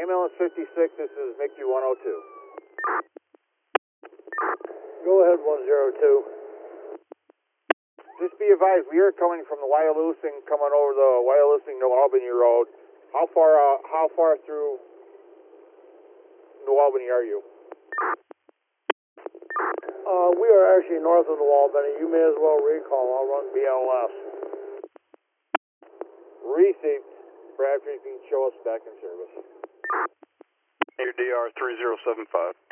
Ambulance 56, this is MICU 102. Go ahead, 102. Just be advised, we are coming from the Wyalusing, coming over the Wyalusing New Albany Road. How far through New Albany are you? We are actually north of New Albany. You may as well recall. I'll run BLS. Received. Bradford, you can show us back in service. Your DR 3075.